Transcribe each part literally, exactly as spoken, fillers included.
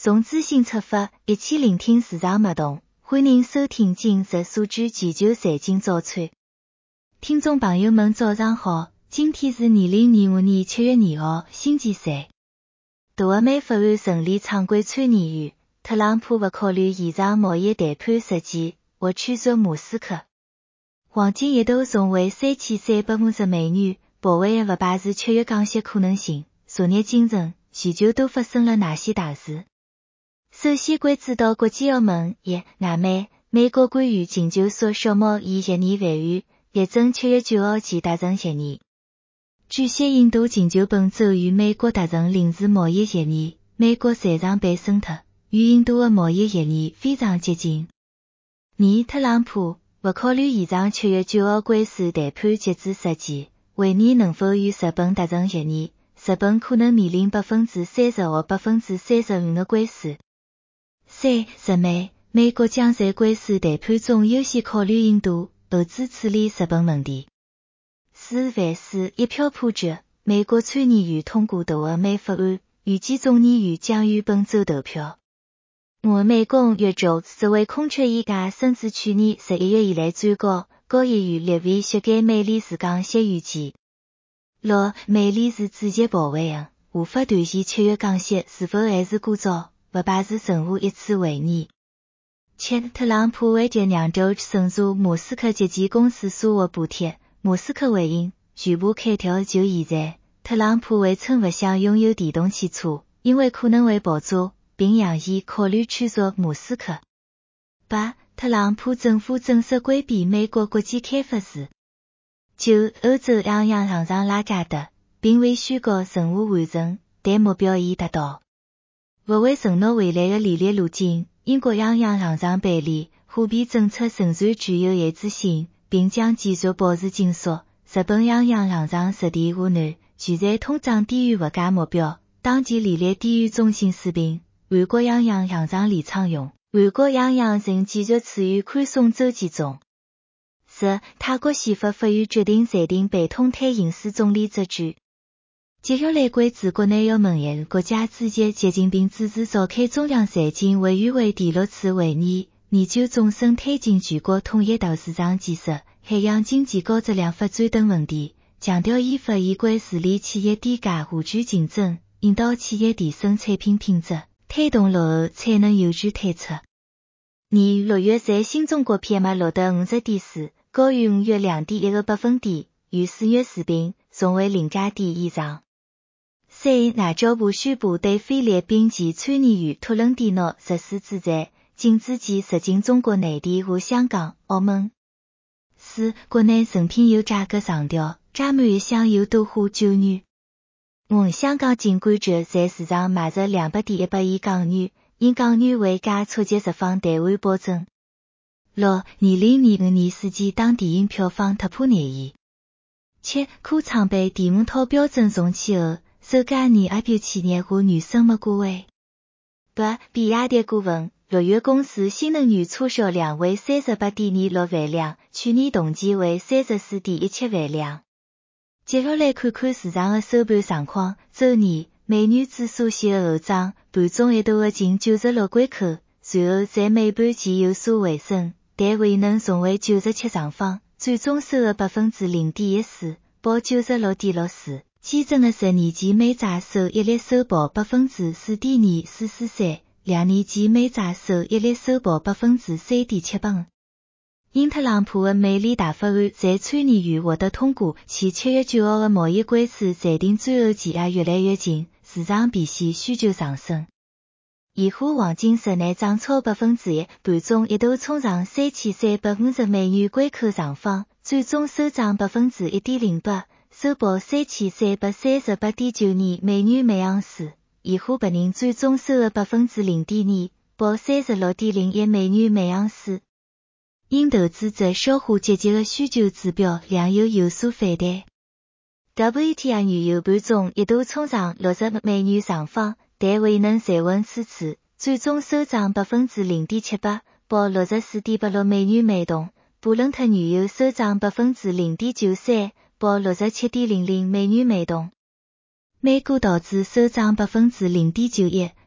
从资讯出发，一起聆听市场脉动。欢迎收听今日数据全球财经早餐。听众朋友们早上好，今天是二零二五年七月二号，星期三。大美法案顺利闯关参议院，特朗普不考虑延长贸易谈判时间，或驱逐莫斯科。黄金一度重回三千三百五十美元，部分也不排除七月降息可能性。昨日清晨，全球都发生了哪些大事？首先关注到国际澳门一外媒，美国官员请求缩小贸易协议范围，力争七月九号前达成协议。据悉，印度请求本周与美国达成临时贸易协议，美国擅长被审特，与印度的贸易协议非常接近。二特朗普不考虑延长七月九号关税谈判截止时间，为你能否与日本达成协议，日本可能面临百分之三十或百分之三十五的关税。三日美，美国将在关税谈判中优先考虑印度，后者处理日本问题。四万四一票破决，美国参议院通过大美法案，预计众议院将于本周投票。五美国月就作为空缺议价升至去年十一月以来最高，高议员列为削减美理事降息预期。六美理事主席鲍威尔无法断言七月降息是否还是过早，不排除任何一次会议。七特朗普为接两周审查莫斯科基建公司所获补贴，莫斯科回应全部开条就现在。特朗普为称不想拥有电动汽车，因为可能会爆炸，并扬言考虑驱逐莫斯科。八特朗普政府正式规避美国国际开发署。九欧洲央行行长拉加德并未宣告任务完成，但目标已达到。不会承诺未来的利率路径，英国央行行长贝利货币政策仍然具有一致性，并将继续保持紧缩。日本央行行长石田和男拒在通胀低于物价目标，当前利率低于中性水平。韩国央行行长李昌镛，韩国央行仍继续处于宽松周期中。十泰国宪法法院决定裁定被通推刑事总理职权。接下来关注国内要闻一，国家主席习近平主持召开中央财经委员会第六次会议，研究纵深推进全国统一大市场建设、海洋经济高质量发展等问题，强调依法依规治理企业低价互权竞争，引导企业提升产品品质，推动落后产能有序退出。二六月在新中国 P M I 录得五十点四，高于五月两点一个百分点，与四月持平，重回临界点以上。三外交部宣布对菲律宾及参议院讨论电脑实施制裁，禁止其入境中国内地和香港、澳门。四国内成品油价格上调，加满一箱油多花九元。五香港金管局在市场买入两百点一百亿港元，因港元汇价触及日方台湾保证。六二零二五年世界档电影票房突破廿亿。七科创被电母套标准重启后，首家年 I P O 企业和女生物股位。八比亚迪股份，六月公司新能源车销量为 三十八点二六万辆，去年同期为 三十四点一七万辆。接下来看看市场的收盘状况。周二，美元指数先后涨，盘中一度的近九十六关口，随后在尾盘前有所回升，但未能重回九十七上方，最终收了 百分之零点一四，报 九十六点六四。基准的十年期美债收益率收报 百分之四点二四四三， 两年期美债收益率收报 百分之三点七八五。因特朗普的美利大法案在参议院获得通过，其七月九号的贸易关税裁定最后期也越来越近，市场变现需求上升。现货黄金日内涨超百分之一，盘中一度冲上三千三百五十美元关口上方，最终收涨百分之一点零八。收报三千三百三十八点九二美元每盎司，现货白银最终收了 百分之零点二，报三十六点零一美元每盎司。因投资者消化积极的需求指标量又有所反弹。W T I 原油盘中一度冲上六十美元上方，但未能站稳此处，最终收涨 百分之零点七八，报 六十四点八六美元每桶。布伦特原油收涨 百分之零点九三，报 六十七点零零美元每桶。美股道指收涨 百分之零点九一，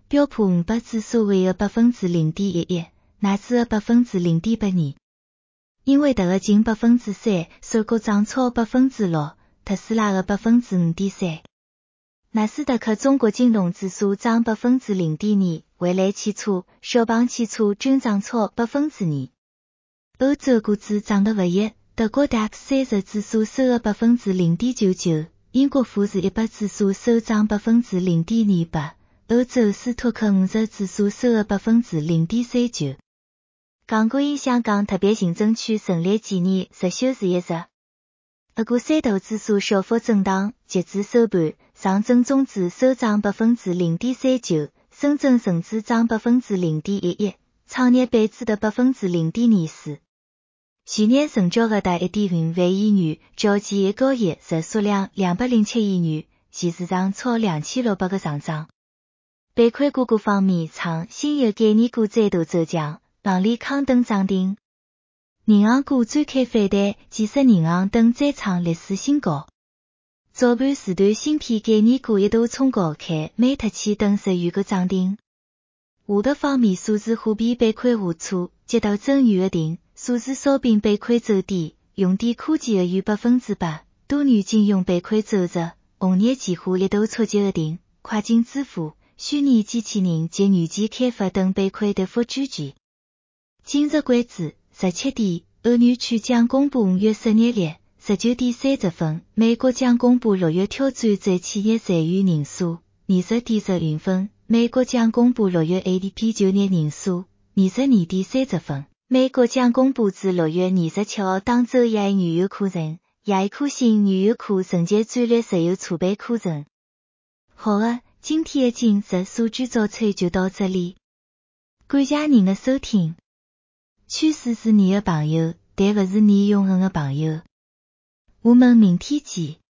标普五百指所谓的百分之零点一一，乃至的百分之零点八二。英伟达的近百分之三，首国涨超百分之六，特斯拉的百分之五点三。纳斯达克中国金融指数涨百分之零点二，蔚来汽车、小鹏汽车均涨超百分之二。欧洲股指涨得不一，德国 D A X 三十指数收了百分之零点九九，英国富时一百指数收涨百分之零点二八，欧洲斯托克五十指数收了百分之零点三九。港股因香港特别行政区成立纪念日休市一日。俄股三大指数小幅震荡，截至收盘，上证综指收涨百分之零点三九，深圳成指涨百分之零点一一，创业板指的百分之零点二四。去年成交额达一点五万亿元，较前一个月日数量两百零七亿元，现市场超两千六百个上涨。板块个股方面，创新油概念股再度走强，朗利康等涨停。银行股展开反弹，建设银行等再创历史新高。早盘时段芯片概念股一度冲高开，美特奇等十余个涨停。下跌方面，数字货币板块下挫，接到增元的停，数字烧饼板块走低，用电科技的逾百分之八，多元金融板块走弱，红叶计划一度触及的停，跨境支付、虚拟机器人及软件开发等板块跌幅居前。今日关注十七点，欧元区将公布五月失业率。十九点三十分，美国将公布六月挑战者企业裁员人数。二十点十五分，美国将公布六月 A D P 就业人数。二十二点三十分，美国将公布自六月二十七号当周页原油库存，页库性原油库承接战略石油储备库存。好的，今天的今日数据早餐就到这里，感谢您的收听。趋势是你的朋友，但不是你永恒的朋友。我们明天见。